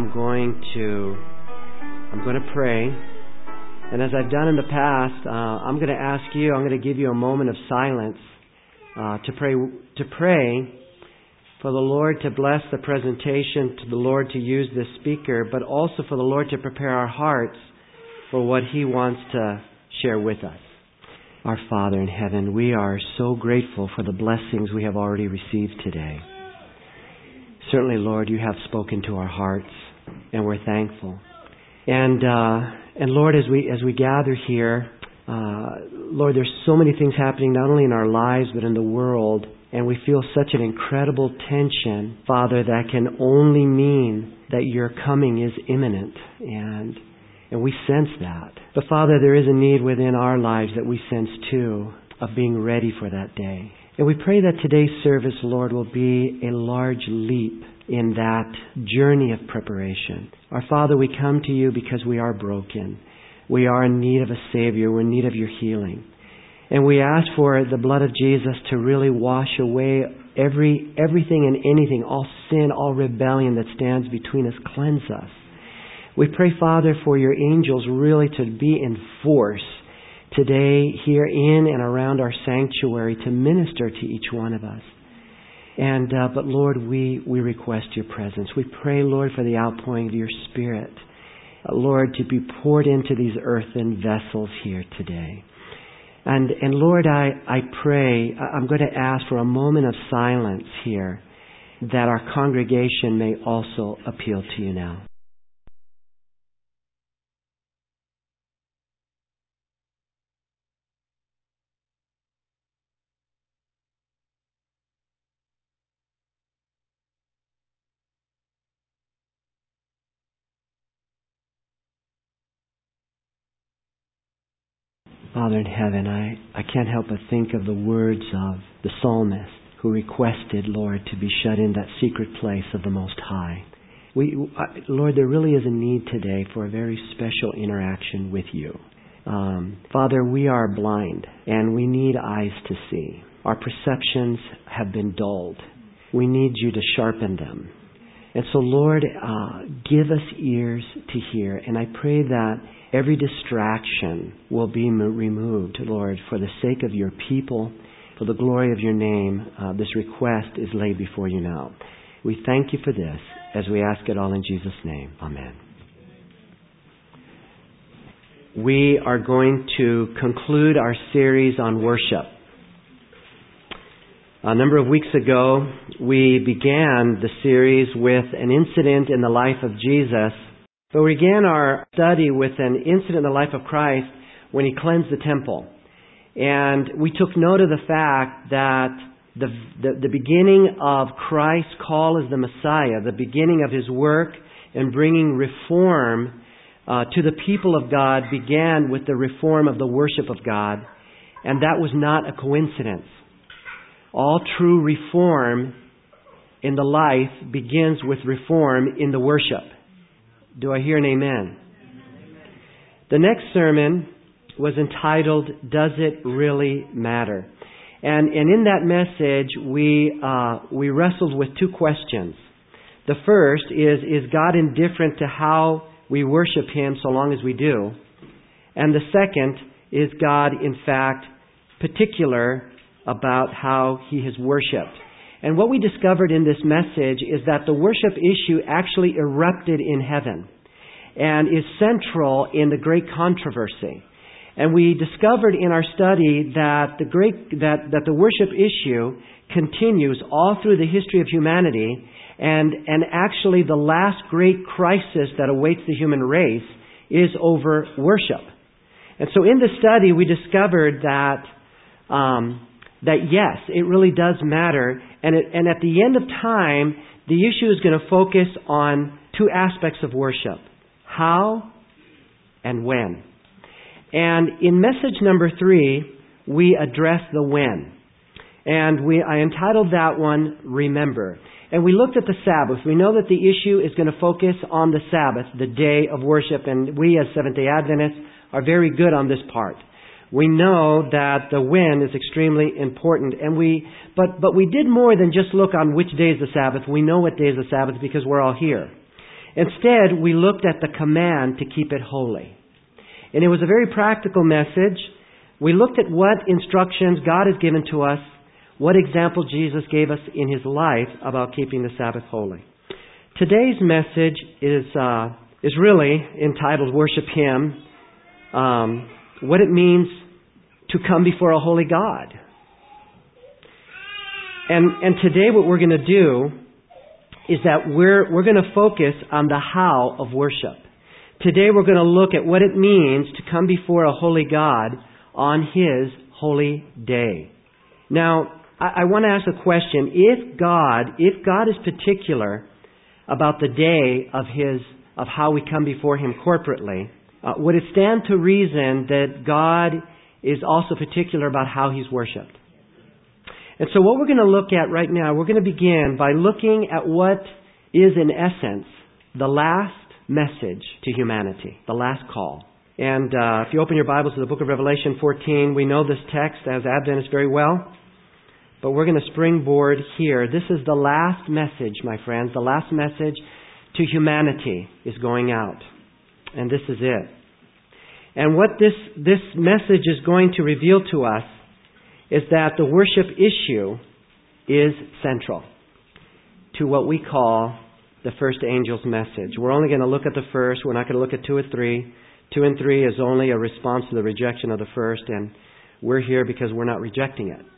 I'm going to pray. And as I've done in the past, I'm going to ask you, I'm going to give you a moment of silence to pray for the Lord to bless the presentation, to the Lord to use this speaker, but also for the Lord to prepare our hearts for what He wants to share with us. Our Father in heaven, we are so grateful for the blessings we have already received today. Certainly, Lord, you have spoken to our hearts, and we're thankful. And Lord, as we gather here, Lord, there's so many things happening not only in our lives but in the world, and we feel such an incredible tension, Father, that can only mean that your coming is imminent, and we sense that. But Father, there is a need within our lives that we sense too of being ready for that day. And we pray that today's service, Lord, will be a large leap in that journey of preparation. Our Father, we come to you because we are broken. We are in need of a Savior. We're in need of your healing. And we ask for the blood of Jesus to really wash away everything and anything, all sin, all rebellion that stands between us. Cleanse us. We pray, Father, for your angels really to be in force today here in and around our sanctuary to minister to each one of us. But Lord, we request your presence. We pray, Lord, for the outpouring of your Spirit, Lord, to be poured into these earthen vessels here today. And Lord, I pray, I'm going to ask for a moment of silence here that our congregation may also appeal to you now. Father in heaven, I can't help but think of the words of the psalmist who requested, Lord, to be shut in that secret place of the Most High. Lord, there really is a need today for a very special interaction with you. Father, we are blind and we need eyes to see. Our perceptions have been dulled. We need you to sharpen them. And so, Lord, give us ears to hear. And I pray that every distraction will be removed, Lord, for the sake of your people, for the glory of your name. This request is laid before you now. We thank you for this as we ask it all in Jesus' name. Amen. We are going to conclude our series on worship. A number of weeks ago, we began the series with an incident in the life of Jesus. But we began our study with an incident in the life of Christ when He cleansed the temple. And we took note of the fact that the beginning of Christ's call as the Messiah, the beginning of His work in bringing reform to the people of God began with the reform of the worship of God. And that was not a coincidence. All true reform in the life begins with reform in the worship. Do I hear an amen? The next sermon was entitled, Does It Really Matter? And in that message, we wrestled with two questions. The first is God indifferent to how we worship Him so long as we do? And the second, is God in fact particular about how He is worshipped? And what we discovered in this message is that the worship issue actually erupted in heaven and is central in the great controversy. And we discovered in our study that the worship issue continues all through the history of humanity, and actually the last great crisis that awaits the human race is over worship. And so in the study we discovered that yes, it really does matter. And at the end of time, the issue is going to focus on two aspects of worship. How and when. And in message number 3, we address the when. And I entitled that one, Remember. And we looked at the Sabbath. We know that the issue is going to focus on the Sabbath, the day of worship. And we as Seventh-day Adventists are very good on this part. We know that the when is extremely important. But we did more than just look on which day is the Sabbath. We know what day is the Sabbath because we're all here. Instead, we looked at the command to keep it holy. And it was a very practical message. We looked at what instructions God has given to us, what example Jesus gave us in His life about keeping the Sabbath holy. Today's message is really entitled Worship Him, what it means to come before a holy God. And today what we're going to do is that we're going to focus on the how of worship. Today we're going to look at what it means to come before a holy God on His holy day. Now, I want to ask a question. If God is particular about the day of how we come before Him corporately, would it stand to reason that God is also particular about how He's worshipped? And so what we're going to look at right now, we're going to begin by looking at what is in essence the last message to humanity, the last call. And if you open your Bibles to the book of Revelation 14, we know this text as Adventists very well. But we're going to springboard here. This is the last message, my friends. The last message to humanity is going out. And this is it. And what this message is going to reveal to us is that the worship issue is central to what we call the first angel's message. We're only going to look at the first. We're not going to look at 2 and 3. 2 and 3 is only a response to the rejection of the first, and we're here because we're not rejecting it.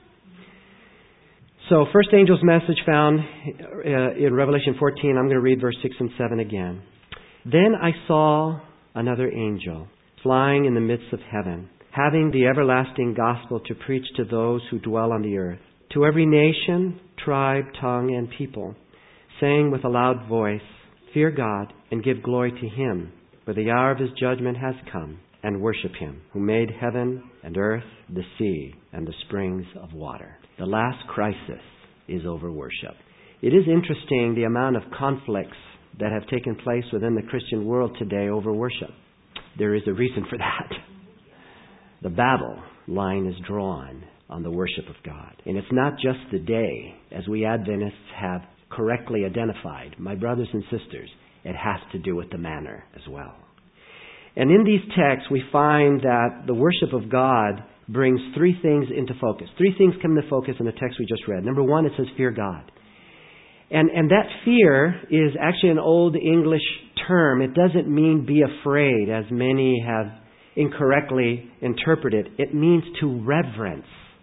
So, first angel's message found in Revelation 14. I'm going to read verse 6 and 7 again. Then I saw another angel flying in the midst of heaven, having the everlasting gospel to preach to those who dwell on the earth, to every nation, tribe, tongue, and people, saying with a loud voice, Fear God and give glory to Him, for the hour of His judgment has come, and worship Him, who made heaven and earth, the sea, and the springs of water. The last crisis is over worship. It is interesting the amount of conflicts that have taken place within the Christian world today over worship. There is a reason for that. The battle line is drawn on the worship of God. And it's not just the day, as we Adventists have correctly identified. My brothers and sisters, it has to do with the manner as well. And in these texts, we find that the worship of God brings 3 things into focus. 3 things come into focus in the text we just read. Number 1, it says, fear God. And that fear is actually an old English term. It doesn't mean be afraid, as many have incorrectly interpreted. It means to reverence.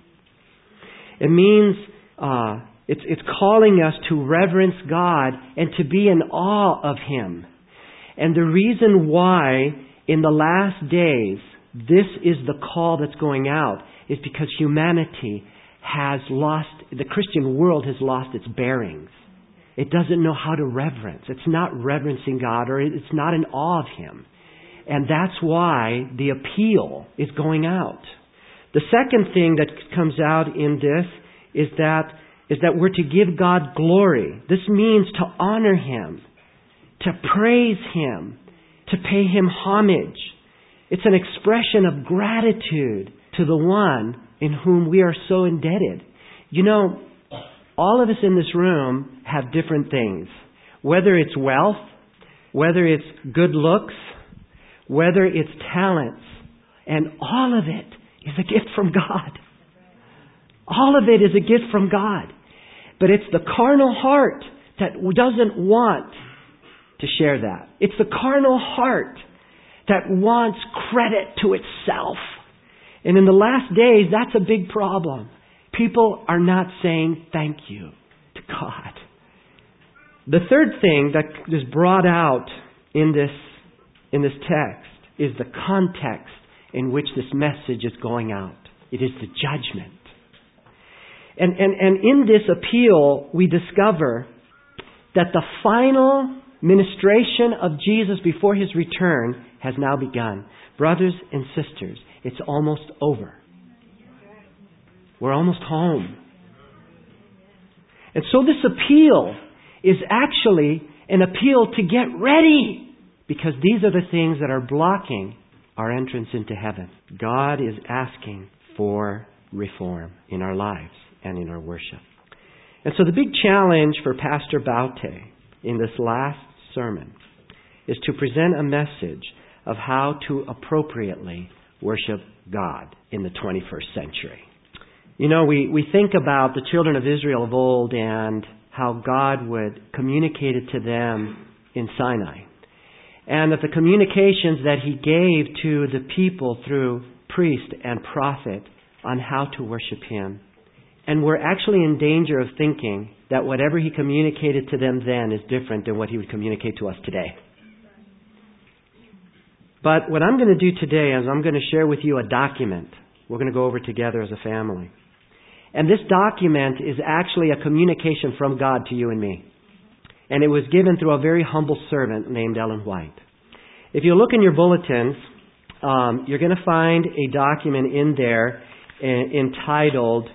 It means it's calling us to reverence God and to be in awe of Him. And the reason why in the last days this is the call that's going out is because humanity has lost, the Christian world has lost its bearings. It doesn't know how to reverence. It's not reverencing God, or it's not in awe of Him. And that's why the appeal is going out. The second thing that comes out in this is that we're to give God glory. This means to honor Him, to praise Him, to pay Him homage. It's an expression of gratitude to the one in whom we are so indebted. You know, all of us in this room have different things. Whether it's wealth, whether it's good looks, whether it's talents, and all of it is a gift from God. All of it is a gift from God. But it's the carnal heart that doesn't want to share that. It's the carnal heart that wants credit to itself. And in the last days, that's a big problem. People are not saying thank you to God. The third thing that is brought out in this text is the context in which this message is going out. It is the judgment. And in this appeal, we discover that the final ministration of Jesus before His return has now begun. Brothers and sisters, it's almost over. We're almost home. And so this appeal is actually an appeal to get ready, because these are the things that are blocking our entrance into heaven. God is asking for reform in our lives and in our worship. And so the big challenge for Pastor Baute in this last sermon is to present a message of how to appropriately worship God in the 21st century. You know, we think about the children of Israel of old and how God would communicate it to them in Sinai. And that the communications that He gave to the people through priest and prophet on how to worship Him. And we're actually in danger of thinking that whatever He communicated to them then is different than what He would communicate to us today. But what I'm going to do today is I'm going to share with you a document we're going to go over together as a family. And this document is actually a communication from God to you and me. And it was given through a very humble servant named Ellen White. If you look in your bulletins, you're going to find a document in there entitled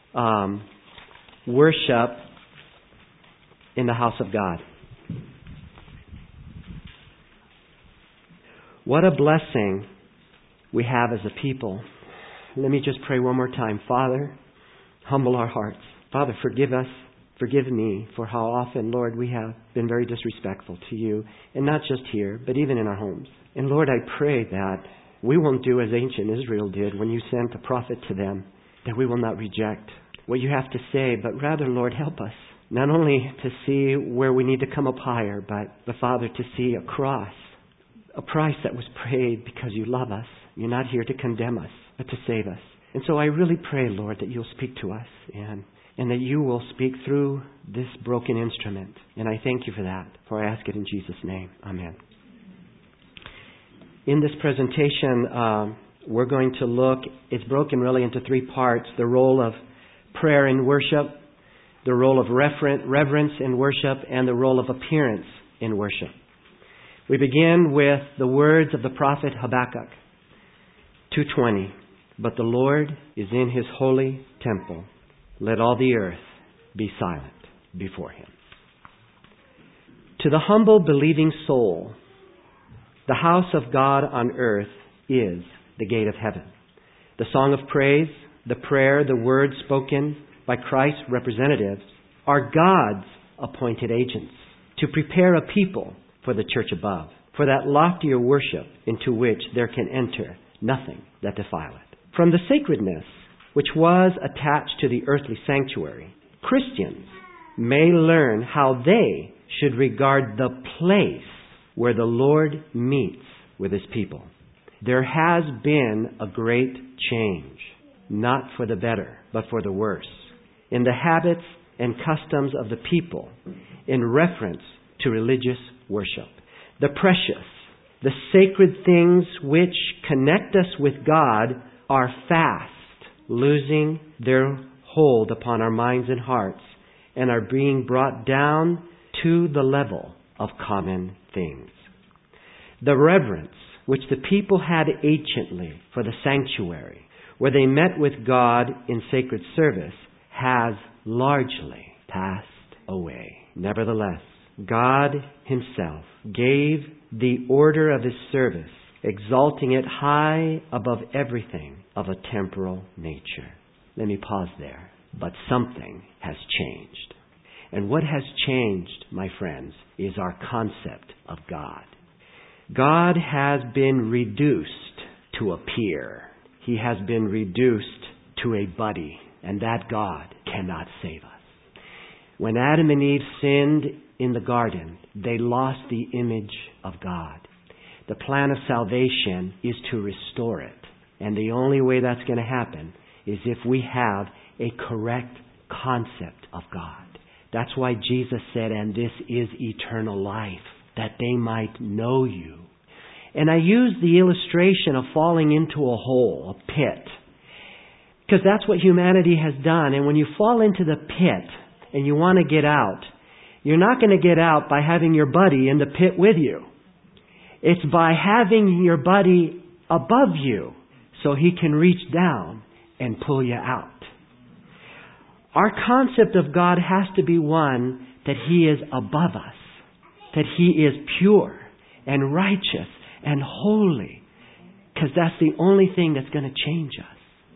Worship in the House of God. What a blessing we have as a people. Let me just pray one more time. Father, humble our hearts. Father, forgive us. Forgive me for how often, Lord, we have been very disrespectful to You. And not just here, but even in our homes. And Lord, I pray that we won't do as ancient Israel did when You sent a prophet to them, that we will not reject what You have to say, but rather, Lord, help us. Not only to see where we need to come up higher, but, Father, to see a cross, a price that was paid because You love us. You're not here to condemn us, but to save us. And so I really pray, Lord, that You'll speak to us and that You will speak through this broken instrument. And I thank You for that, for I ask it in Jesus' name. Amen. In this presentation, we're going to look, it's broken really into three parts: the role of prayer in worship, the role of reverence in worship, and the role of appearance in worship. We begin with the words of the prophet Habakkuk 2:20. But the Lord is in His holy temple. Let all the earth be silent before Him. To the humble believing soul, the house of God on earth is the gate of heaven. The song of praise, the prayer, the words spoken by Christ's representatives are God's appointed agents to prepare a people for the church above, for that loftier worship into which there can enter nothing that defile it. From the sacredness which was attached to the earthly sanctuary, Christians may learn how they should regard the place where the Lord meets with His people. There has been a great change, not for the better, but for the worse, in the habits and customs of the people in reference to religious worship. The precious, the sacred things which connect us with God are fast losing their hold upon our minds and hearts and are being brought down to the level of common things. The reverence which the people had anciently for the sanctuary, where they met with God in sacred service, has largely passed away. Nevertheless, God Himself gave the order of His service, exalting it high above everything of a temporal nature. Let me pause there. But something has changed. And what has changed, my friends, is our concept of God. God has been reduced to a peer. He has been reduced to a buddy, and that God cannot save us. When Adam and Eve sinned in the garden, they lost the image of God. The plan of salvation is to restore it. And the only way that's going to happen is if we have a correct concept of God. That's why Jesus said, and this is eternal life, that they might know You. And I use the illustration of falling into a hole, a pit, because that's what humanity has done. And when you fall into the pit and you want to get out, you're not going to get out by having your buddy in the pit with you. It's by having your buddy above you so he can reach down and pull you out. Our concept of God has to be one that He is above us, that He is pure and righteous and holy, because that's the only thing that's going to change us.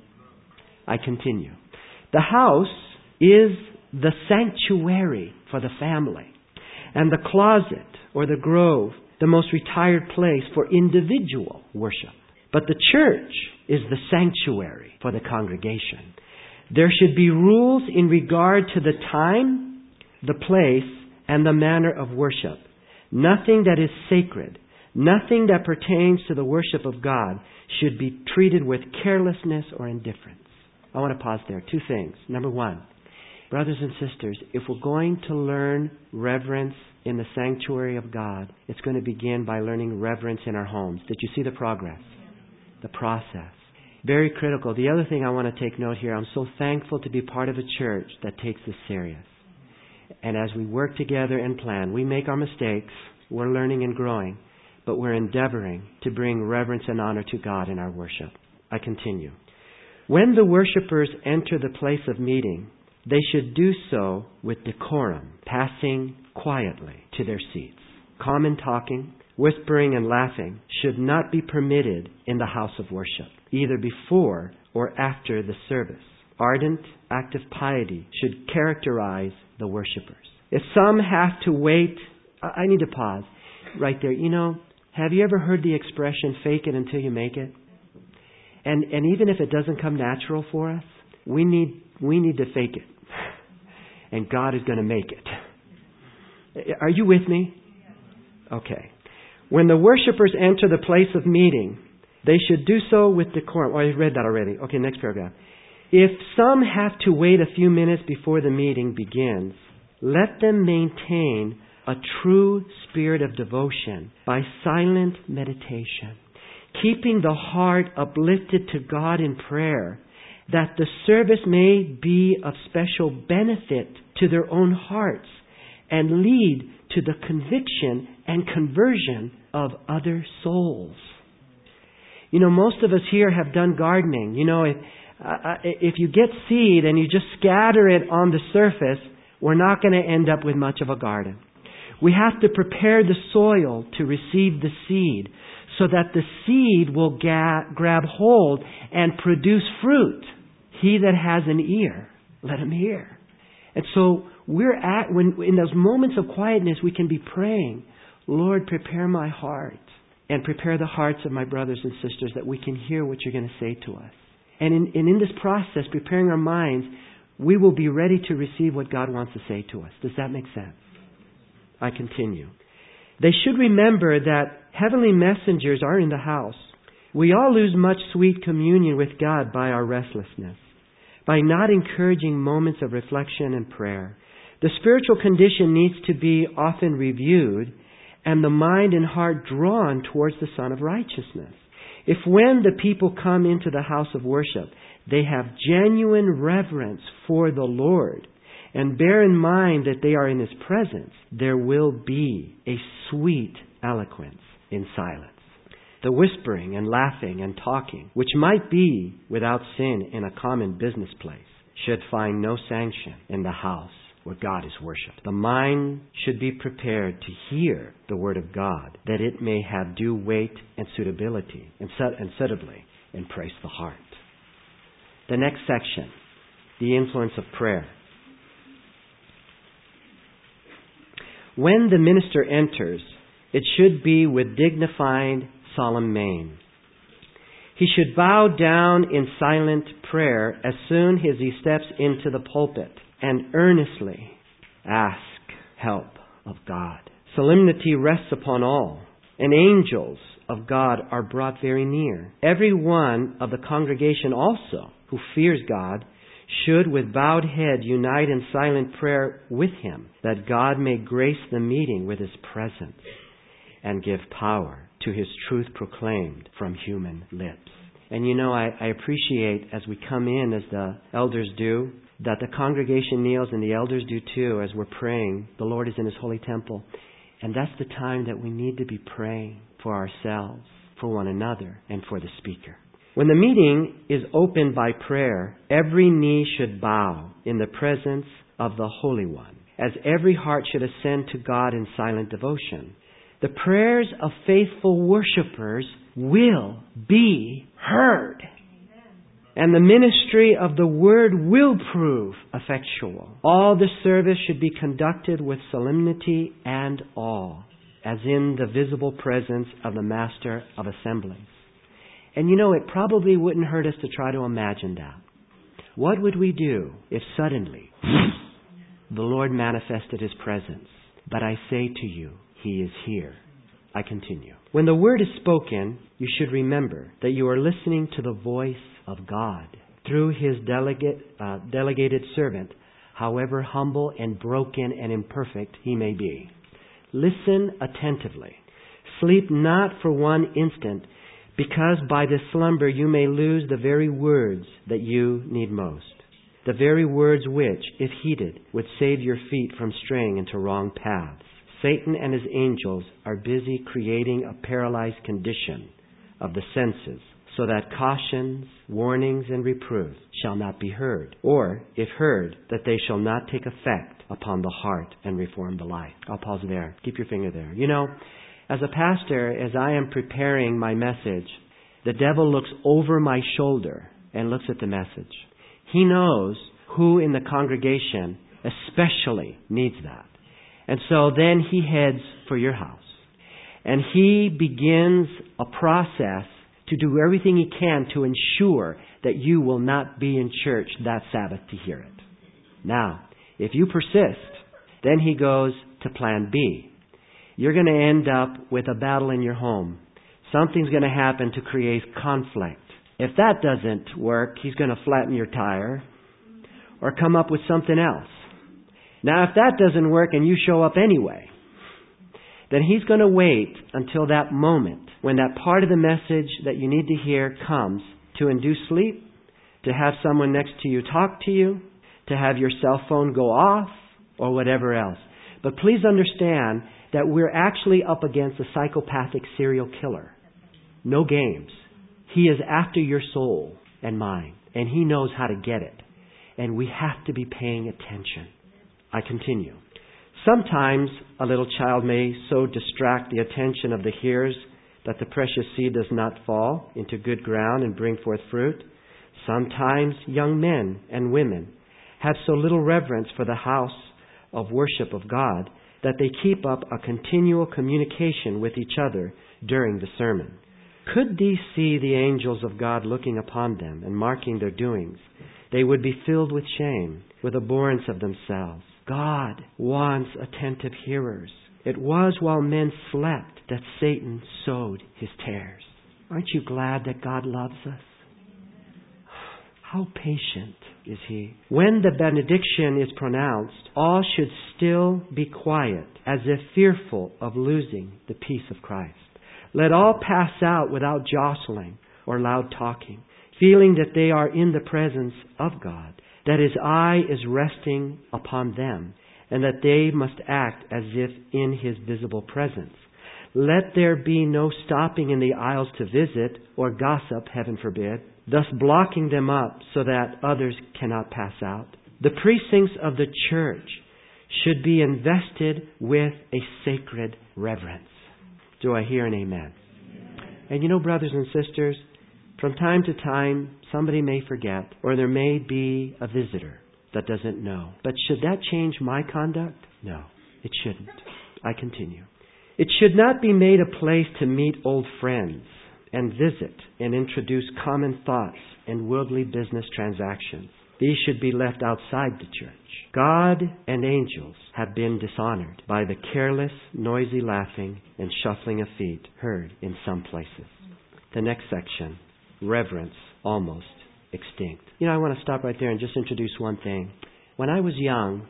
I continue. The house is the sanctuary for the family, and the closet or the grove the most retired place for individual worship. But the church is the sanctuary for the congregation. There should be rules in regard to the time, the place, and the manner of worship. Nothing that is sacred, nothing that pertains to the worship of God should be treated with carelessness or indifference. I want to pause there. Two things. Number one, brothers and sisters, if we're going to learn reverence in the sanctuary of God, it's going to begin by learning reverence in our homes. Did you see the progress? The process. Very critical. The other thing I want to take note here, I'm so thankful to be part of a church that takes this serious. And as we work together and plan, we make our mistakes, we're learning and growing, but we're endeavoring to bring reverence and honor to God in our worship. I continue. When the worshipers enter the place of meeting, they should do so with decorum, passing quietly to their seats. Common talking, whispering, and laughing should not be permitted in the house of worship, either before or after the service. Ardent, active piety should characterize the worshipers. If some have to wait, I need to pause right there. Have you ever heard the expression, fake it until you make it? And even if it doesn't come natural for us, we need to fake it. And God is going to make it. Are you with me? Okay. When the worshipers enter the place of meeting, they should do so with decorum. Oh, I read that already. Okay, next paragraph. If some have to wait a few minutes before the meeting begins, let them maintain a true spirit of devotion by silent meditation, keeping the heart uplifted to God in prayer, that the service may be of special benefit to their own hearts and lead to the conviction and conversion of other souls. Most of us here have done gardening. If you get seed and you just scatter it on the surface, we're not going to end up with much of a garden. We have to prepare the soil to receive the seed so that the seed will grab hold and produce fruit. He that has an ear, let him hear. And so when in those moments of quietness, we can be praying, Lord, prepare my heart and prepare the hearts of my brothers and sisters that we can hear what you're going to say to us. And in this process, preparing our minds, we will be ready to receive what God wants to say to us. Does that make sense? I continue. They should remember that heavenly messengers are in the house. We all lose much sweet communion with God by our restlessness, by not encouraging moments of reflection and prayer. The spiritual condition needs to be often reviewed and the mind and heart drawn towards the Son of Righteousness. If when the people come into the house of worship, they have genuine reverence for the Lord and bear in mind that they are in His presence, there will be a sweet eloquence in silence. The whispering and laughing and talking, which might be without sin in a common business place, should find no sanction in the house where God is worshipped. The mind should be prepared to hear the Word of God, that it may have due weight and suitably embrace the heart. The next section, the influence of prayer. When the minister enters, it should be with dignified, solemn mien. He should bow down in silent prayer as soon as he steps into the pulpit and earnestly ask help of God. Solemnity rests upon all, and angels of God are brought very near. Every one of the congregation also who fears God should with bowed head unite in silent prayer with him, that God may grace the meeting with His presence and give power to His truth proclaimed from human lips. And I appreciate as we come in, as the elders do, that the congregation kneels and the elders do too as we're praying. The Lord is in His holy temple. And that's the time that we need to be praying for ourselves, for one another, and for the speaker. When the meeting is opened by prayer, every knee should bow in the presence of the Holy One, as every heart should ascend to God in silent devotion. The prayers of faithful worshipers will be heard. And the ministry of the Word will prove effectual. All the service should be conducted with solemnity and awe. as in the visible presence of the Master of Assemblies. And you know, it probably wouldn't hurt us to try to imagine that. What would we do if suddenly the Lord manifested His presence? But I say to you, He is here. I continue. When the word is spoken, you should remember that you are listening to the voice of God through His delegated servant, however humble and broken and imperfect he may be. Listen attentively. Sleep not for one instant, because by this slumber you may lose the very words that you need most. The very words which, if heeded, would save your feet from straying into wrong paths. Satan and his angels are busy creating a paralyzed condition of the senses, so that cautions, warnings, and reproofs shall not be heard, or, if heard, that they shall not take effect upon the heart and reform the life. I'll pause there. Keep your finger there. You know, as a pastor, as I am preparing my message, the devil looks over my shoulder and looks at the message. He knows who in the congregation especially needs that. And so then he heads for your house. And he begins a process to do everything he can to ensure that you will not be in church that Sabbath to hear it. Now, if you persist, then he goes to plan B. You're going to end up with a battle in your home. Something's going to happen to create conflict. If that doesn't work, he's going to flatten your tire or come up with something else. Now, if that doesn't work and you show up anyway, then he's going to wait until that moment when that part of the message that you need to hear comes to induce sleep, to have someone next to you talk to you, to have your cell phone go off, or whatever else. But please understand that we're actually up against a psychopathic serial killer. No games. He is after your soul and mine, and he knows how to get it. And we have to be paying attention. I continue. Sometimes a little child may so distract the attention of the hearers that the precious seed does not fall into good ground and bring forth fruit. Sometimes young men and women have so little reverence for the house of worship of God that they keep up a continual communication with each other during the sermon. Could these see the angels of God looking upon them and marking their doings, they would be filled with shame, with abhorrence of themselves. God wants attentive hearers. It was while men slept that Satan sowed his tares. Aren't you glad that God loves us? How patient is He? When the benediction is pronounced, all should still be quiet, as if fearful of losing the peace of Christ. Let all pass out without jostling or loud talking, feeling that they are in the presence of God, that His eye is resting upon them, and that they must act as if in His visible presence. Let there be no stopping in the aisles to visit or gossip, heaven forbid, thus blocking them up so that others cannot pass out. The precincts of the church should be invested with a sacred reverence. Do I hear an amen? And you know, brothers and sisters, from time to time, somebody may forget, or there may be a visitor that doesn't know. But should that change my conduct? No, it shouldn't. I continue. It should not be made a place to meet old friends and visit and introduce common thoughts and worldly business transactions. These should be left outside the church. God and angels have been dishonored by the careless, noisy laughing and shuffling of feet heard in some places. The next section, reverence almost extinct. You know, I want to stop right there and just introduce one thing. When I was young,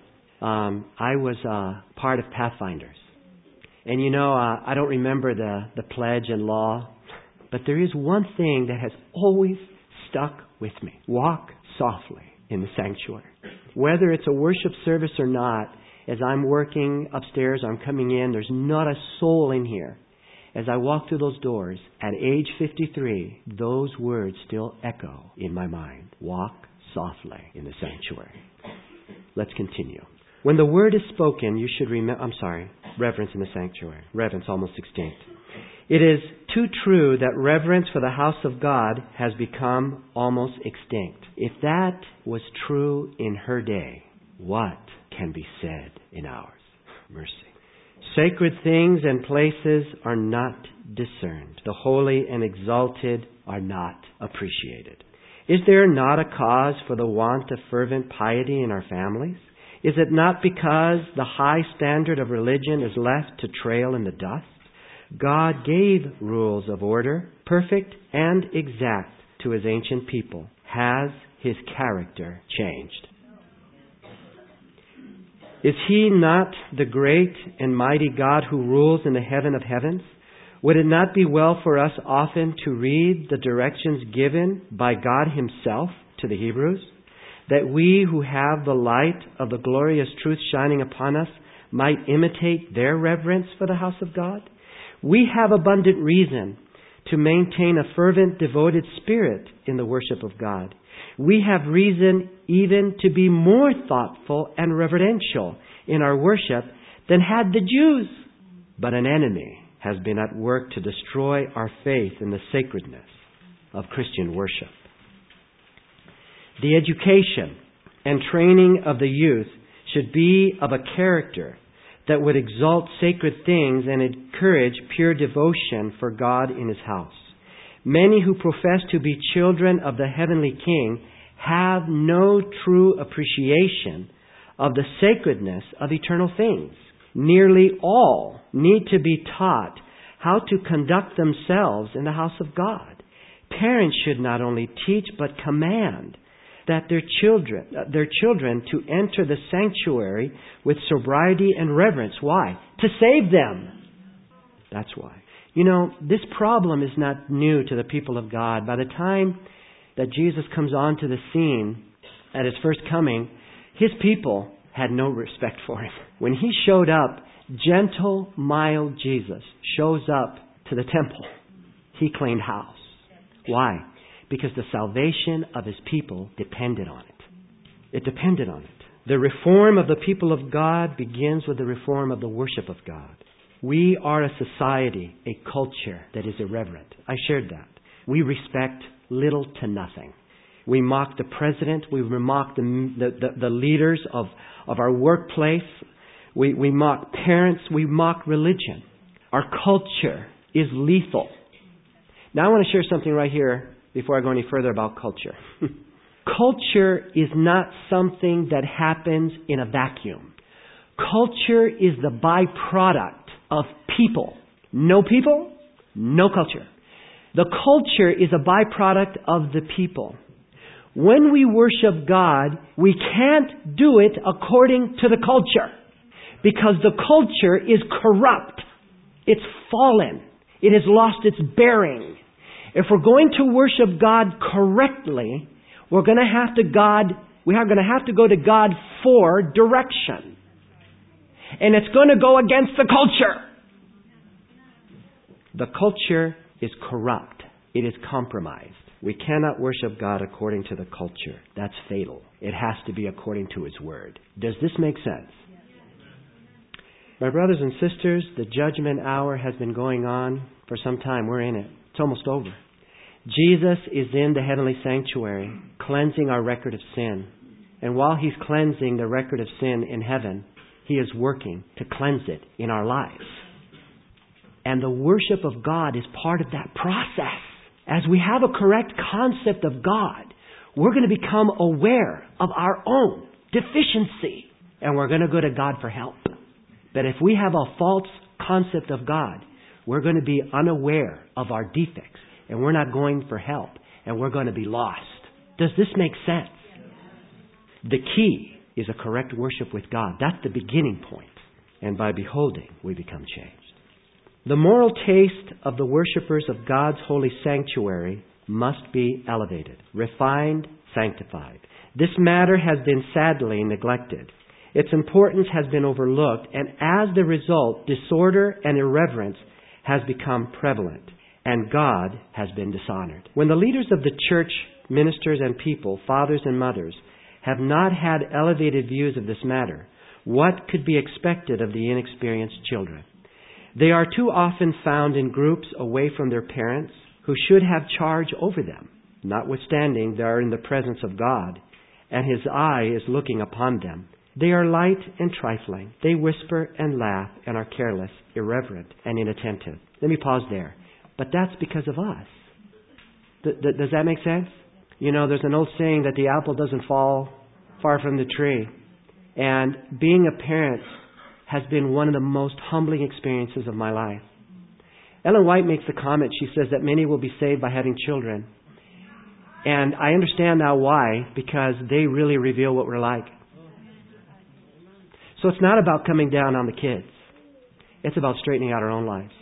I was part of Pathfinders. And you know, I don't remember the pledge and law, but there is one thing that has always stuck with me. Walk softly in the sanctuary. Whether it's a worship service or not, as I'm working upstairs, I'm coming in, there's not a soul in here. As I walk through those doors, at age 53, those words still echo in my mind. Walk softly in the sanctuary. Let's continue. When the word is spoken, you should remember, reverence in the sanctuary. Reverence almost extinct. It is too true that reverence for the house of God has become almost extinct. If that was true in her day, what can be said in ours? Mercy. Sacred things and places are not discerned. The holy and exalted are not appreciated. Is there not a cause for the want of fervent piety in our families? Is it not because the high standard of religion is left to trail in the dust? God gave rules of order, perfect and exact, to His ancient people. Has His character changed? Is He not the great and mighty God who rules in the heaven of heavens? Would it not be well for us often to read the directions given by God Himself to the Hebrews, that we who have the light of the glorious truth shining upon us might imitate their reverence for the house of God? We have abundant reason to maintain a fervent, devoted spirit in the worship of God. We have reason even to be more thoughtful and reverential in our worship than had the Jews. But an enemy has been at work to destroy our faith in the sacredness of Christian worship. The education and training of the youth should be of a character that would exalt sacred things and encourage pure devotion for God in His house. Many who profess to be children of the heavenly King have no true appreciation of the sacredness of eternal things. Nearly all need to be taught how to conduct themselves in the house of God. Parents should not only teach but command that their children to enter the sanctuary with sobriety and reverence. Why? To save them. That's why. You know, this problem is not new to the people of God. By the time that Jesus comes onto the scene at His first coming, His people had no respect for Him. When He showed up, gentle, mild Jesus shows up to the temple. He claimed house. Why? Because the salvation of His people depended on it. It depended on it. The reform of the people of God begins with the reform of the worship of God. We are a society, a culture that is irreverent. I shared that. We respect little to nothing. We mock the president. We mock the leaders of our workplace. We mock parents. We mock religion. Our culture is lethal. Now I want to share something right here before I go any further about culture. Culture is not something that happens in a vacuum. Culture is the byproduct of people. No people, no culture. The culture is a byproduct of the people. When we worship God, we can't do it according to the culture, because the culture is corrupt. It's fallen. It has lost its bearing. If we're going to worship God correctly, we're going to have to go to God for direction. And it's going to go against the culture. The culture is corrupt. It is compromised. We cannot worship God according to the culture. That's fatal. It has to be according to His Word. Does this make sense? My brothers and sisters, the judgment hour has been going on for some time. We're in it. It's almost over. Jesus is in the heavenly sanctuary, cleansing our record of sin. And while He's cleansing the record of sin in heaven, He is working to cleanse it in our lives. And the worship of God is part of that process. As we have a correct concept of God, we're going to become aware of our own deficiency. And we're going to go to God for help. But if we have a false concept of God, we're going to be unaware of our defects. And we're not going for help. And we're going to be lost. Does this make sense? The key is a correct worship with God. That's the beginning point. And by beholding, we become changed. The moral taste of the worshipers of God's holy sanctuary must be elevated, refined, sanctified. This matter has been sadly neglected. Its importance has been overlooked, and as the result, disorder and irreverence has become prevalent, and God has been dishonored. When the leaders of the church, ministers and people, fathers and mothers, have not had elevated views of this matter, what could be expected of the inexperienced children? They are too often found in groups away from their parents who should have charge over them. Notwithstanding, they are in the presence of God, and His eye is looking upon them, They are light and trifling. They whisper and laugh and are careless, irreverent, and inattentive. Let me pause there. But that's because of us. Does that make sense? You know, there's an old saying that the apple doesn't fall far from the tree. And being a parent has been one of the most humbling experiences of my life. Ellen White makes a comment. She says that many will be saved by having children. And I understand now why, because they really reveal what we're like. So it's not about coming down on the kids. It's about straightening out our own lives.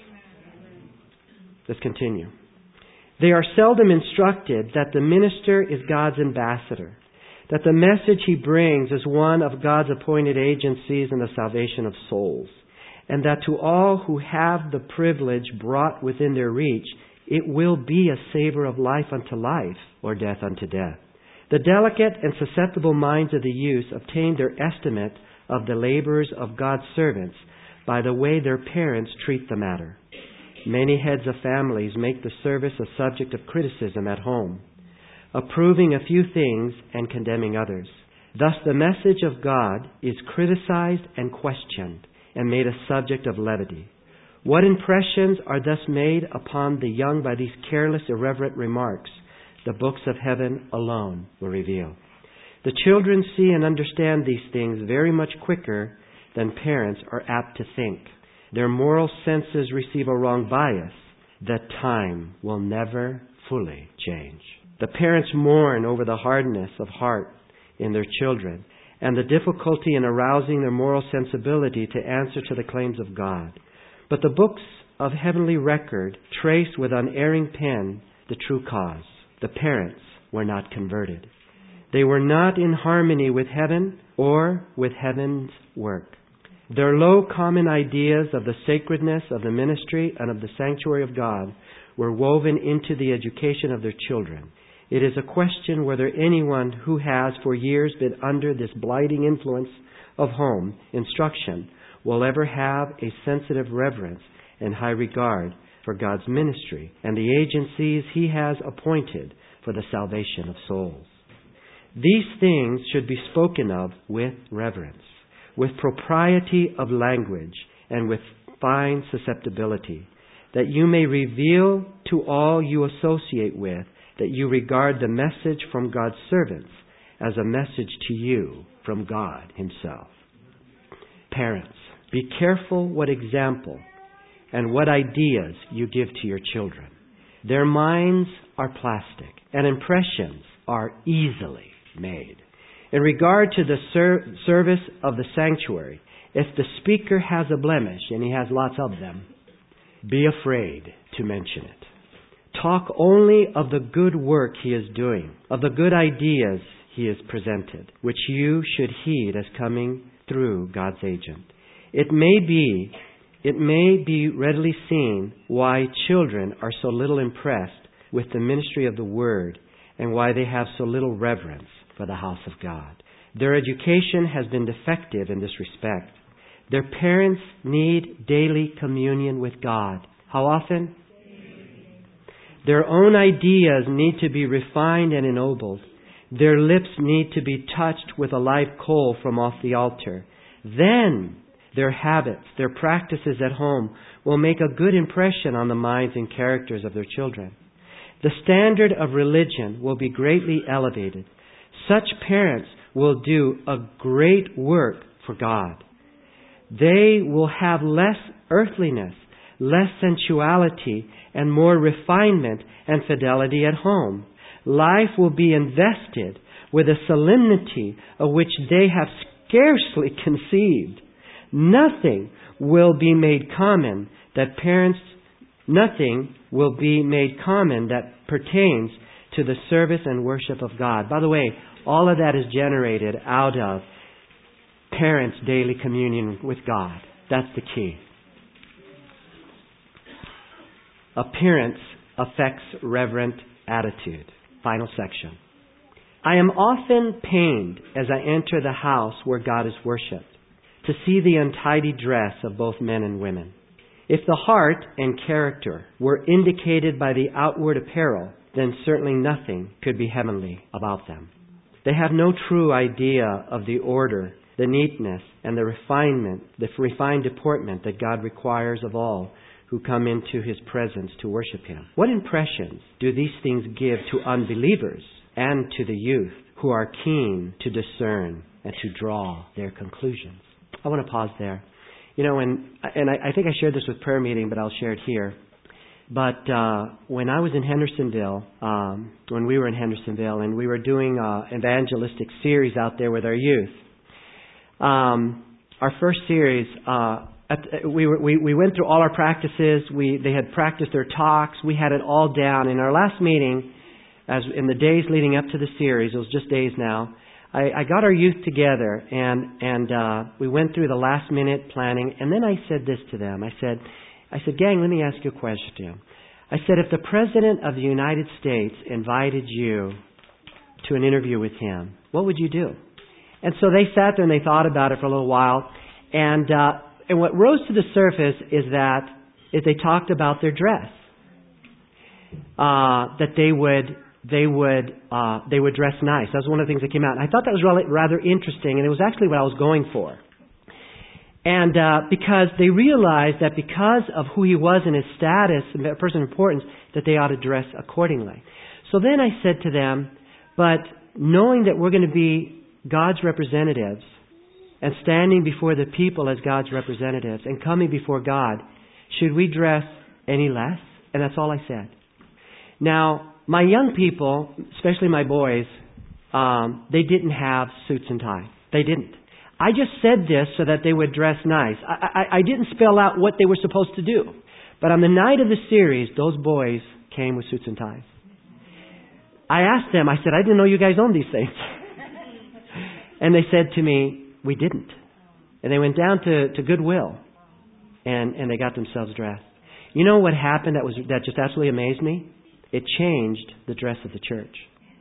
Let's continue. They are seldom instructed that the minister is God's ambassador, that the message he brings is one of God's appointed agencies in the salvation of souls, and that to all who have the privilege brought within their reach, it will be a savor of life unto life or death unto death. The delicate and susceptible minds of the youth obtain their estimate of the labors of God's servants by the way their parents treat the matter. Many heads of families make the service a subject of criticism at home, approving a few things and condemning others. Thus the message of God is criticized and questioned and made a subject of levity. What impressions are thus made upon the young by these careless, irreverent remarks, the books of heaven alone will reveal. The children see and understand these things very much quicker than parents are apt to think. Their moral senses receive a wrong bias that time will never fully change. The parents mourn over the hardness of heart in their children and the difficulty in arousing their moral sensibility to answer to the claims of God. But the books of heavenly record trace with unerring pen the true cause. The parents were not converted. They were not in harmony with heaven or with heaven's work. Their low common ideas of the sacredness of the ministry and of the sanctuary of God were woven into the education of their children. It is a question whether anyone who has for years been under this blighting influence of home instruction will ever have a sensitive reverence and high regard for God's ministry and the agencies He has appointed for the salvation of souls. These things should be spoken of with reverence, with propriety of language, and with fine susceptibility, that you may reveal to all you associate with that you regard the message from God's servants as a message to you from God Himself. Parents, be careful what example and what ideas you give to your children. Their minds are plastic, and impressions are easily made. In regard to the service of the sanctuary, if the speaker has a blemish, and he has lots of them, be afraid to mention it. Talk only of the good work he is doing, of the good ideas he has presented, which you should heed as coming through God's agent. It may be readily seen why children are so little impressed with the ministry of the Word and why they have so little reverence for the house of God. Their education has been defective in this respect. Their parents need daily communion with God. How often? Their own ideas need to be refined and ennobled. Their lips need to be touched with a live coal from off the altar. Then their habits, their practices at home will make a good impression on the minds and characters of their children. The standard of religion will be greatly elevated. Such parents will do a great work for God. They will have less earthliness, less sensuality, and more refinement and fidelity at home. Life will be invested with a solemnity of which they have scarcely conceived. Nothing will be made common that pertains to the service and worship of God. By the way, all of that is generated out of parents' daily communion with God. That's the key. Appearance affects reverent attitude. Final section. I am often pained as I enter the house where God is worshipped to see the untidy dress of both men and women. If the heart and character were indicated by the outward apparel, then certainly nothing could be heavenly about them. They have no true idea of the order the neatness, and the refined deportment that God requires of all who come into His presence to worship Him. What impressions do these things give to unbelievers and to the youth who are keen to discern and to draw their conclusions? I want to pause there. I think I shared this with prayer meeting, but I'll share it here. But when I was in Hendersonville, when we were in Hendersonville, and we were doing an evangelistic series out there with our youth, our first series, we went through all our practices. They had practiced their talks. We had it all down. In our last meeting, as in the days leading up to the series, it was just days now, I got our youth together and we went through the last minute planning. And then I said this to them. I said, gang, let me ask you a question. I said, if the President of the United States invited you to an interview with him, what would you do? And so they sat there and they thought about it for a little while. And what rose to the surface is that if they talked about their dress, that they would dress nice. That was one of the things that came out. And I thought that was rather interesting, and it was actually what I was going for. And because they realized that because of who he was and his status, a person of importance, that they ought to dress accordingly. So then I said to them, but knowing that we're going to be God's representatives and standing before the people as God's representatives and coming before God, should we dress any less? And that's all I said. Now, my young people, especially my boys, they didn't have suits and ties. They didn't. I just said this so that they would dress nice. I didn't spell out what they were supposed to do. But on the night of the series, those boys came with suits and ties. I asked them, I said, I didn't know you guys owned these things. And they said to me, we didn't. And they went down to Goodwill and they got themselves dressed. You know what happened that just absolutely amazed me? It changed the dress of the church.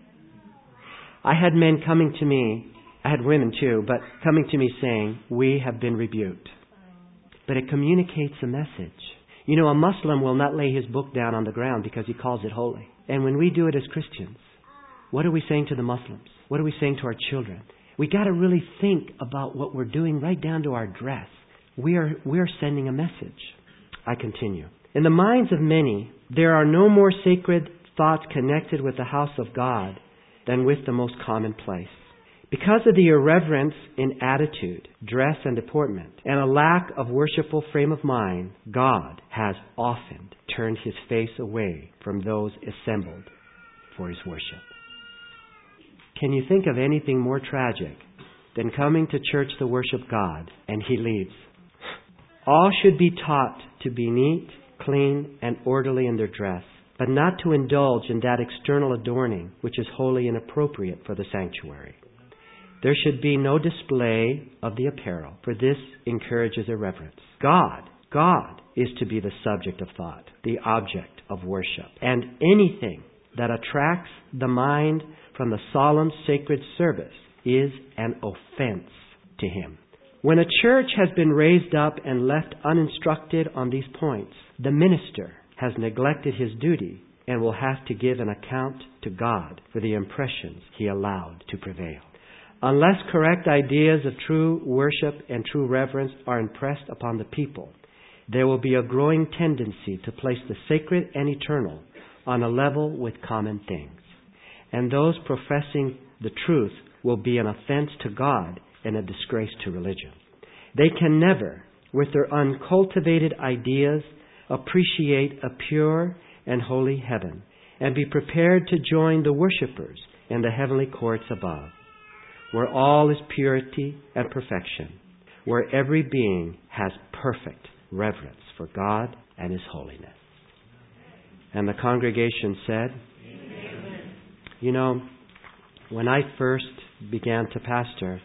I had men coming to me, I had women too, but coming to me saying, we have been rebuked. But it communicates a message. You know, a Muslim will not lay his book down on the ground because he calls it holy. And when we do it as Christians, what are we saying to the Muslims? What are we saying to our children? We got to really think about what we're doing right down to our dress. We are sending a message. I continue. In the minds of many, there are no more sacred thoughts connected with the house of God than with the most commonplace. Because of the irreverence in attitude, dress, and deportment, and a lack of worshipful frame of mind, God has often turned His face away from those assembled for His worship. Can you think of anything more tragic than coming to church to worship God and He leaves? All should be taught to be neat, clean, and orderly in their dress, but not to indulge in that external adorning which is wholly inappropriate for the sanctuary. There should be no display of the apparel, for this encourages irreverence. God is to be the subject of thought, the object of worship. And anything that attracts the mind from the solemn sacred service is an offense to Him. When a church has been raised up and left uninstructed on these points, the minister has neglected his duty and will have to give an account to God for the impressions he allowed to prevail. Unless correct ideas of true worship and true reverence are impressed upon the people, there will be a growing tendency to place the sacred and eternal on a level with common things. And those professing the truth will be an offense to God and a disgrace to religion. They can never, with their uncultivated ideas, appreciate a pure and holy heaven and be prepared to join the worshippers in the heavenly courts above, where all is purity and perfection, where every being has perfect reverence for God and His holiness. And the congregation said, Amen. You know, when I first began to pastor,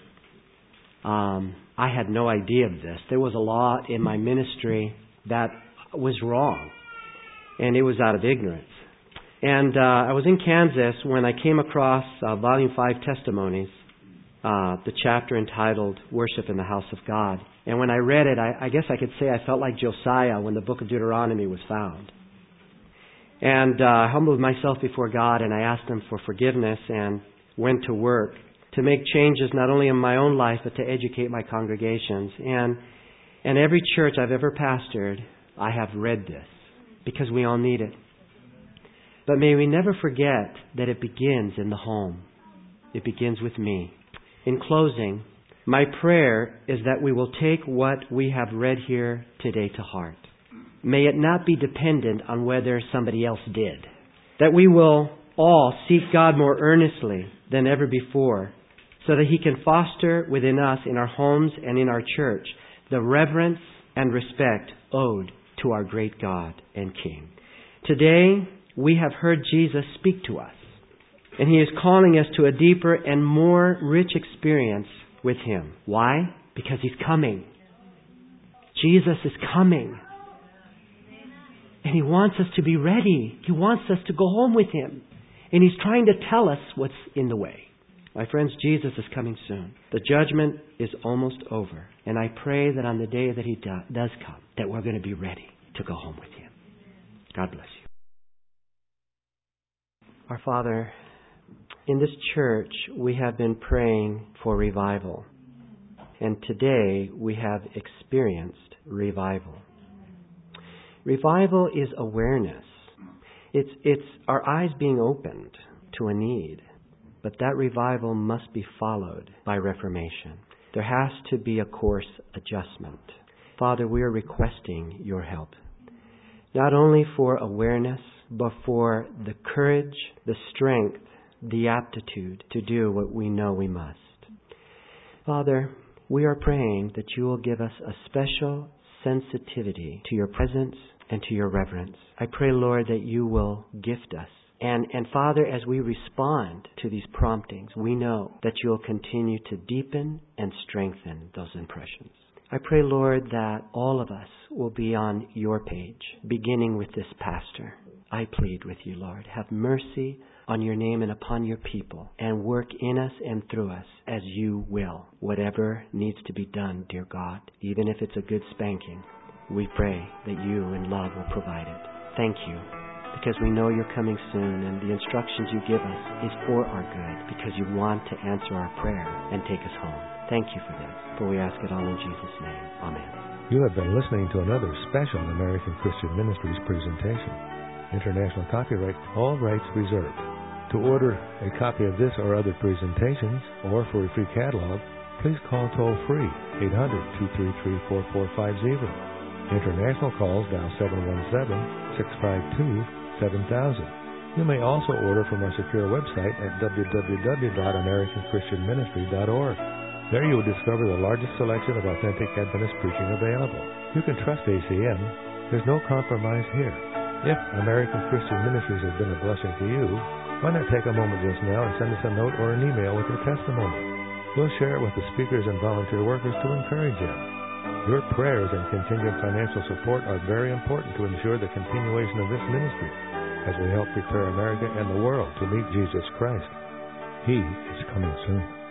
I had no idea of this. There was a lot in my ministry that was wrong, and it was out of ignorance. And I was in Kansas when I came across Volume 5 Testimonies, the chapter entitled Worship in the House of God. And when I read it, I guess I could say I felt like Josiah when the book of Deuteronomy was found. And I humbled myself before God and I asked Him for forgiveness and went to work to make changes not only in my own life, but to educate my congregations. And every church I've ever pastored, I have read this, because we all need it. But may we never forget that it begins in the home. It begins with me. In closing, my prayer is that we will take what we have read here today to heart. May it not be dependent on whether somebody else did. That we will all seek God more earnestly than ever before, so that He can foster within us, in our homes and in our church, the reverence and respect owed to our great God and King. Today, we have heard Jesus speak to us, and He is calling us to a deeper and more rich experience with Him. Why? Because He's coming. Jesus is coming. And He wants us to be ready. He wants us to go home with Him. And He's trying to tell us what's in the way. My friends, Jesus is coming soon. The judgment is almost over. And I pray that on the day that He does come, that we're going to be ready to go home with Him. God bless you. Our Father, in this church, we have been praying for revival. And today, we have experienced revival. Revival is awareness. It's our eyes being opened to a need. But that revival must be followed by reformation. There has to be a course adjustment. Father, we are requesting your help. Not only for awareness, but for the courage, the strength, the aptitude to do what we know we must. Father, we are praying that you will give us a special sensitivity to your presence and to your reverence. I pray, Lord, that you will gift us. And Father, as we respond to these promptings, we know that you will continue to deepen and strengthen those impressions. I pray, Lord, that all of us will be on your page, beginning with this pastor. I plead with you, Lord, have mercy on your name and upon your people, and work in us and through us as you will. Whatever needs to be done, dear God, even if it's a good spanking, we pray that you in love will provide it. Thank you, because we know you're coming soon, and the instructions you give us is for our good, because you want to answer our prayer and take us home. Thank you for this, for we ask it all in Jesus' name. Amen. You have been listening to another special American Christian Ministries presentation. International copyright, all rights reserved. To order a copy of this or other presentations, or for a free catalog, please call toll-free 800-233-4450. International calls dial 717-652-7000. You may also order from our secure website at www.americanchristianministry.org. There you will discover the largest selection of authentic Adventist preaching available. You can trust ACM. There's no compromise here. If American Christian Ministries has been a blessing to you, why not take a moment just now and send us a note or an email with your testimony? We'll share it with the speakers and volunteer workers to encourage you. Your prayers and continued financial support are very important to ensure the continuation of this ministry as we help prepare America and the world to meet Jesus Christ. He is coming soon.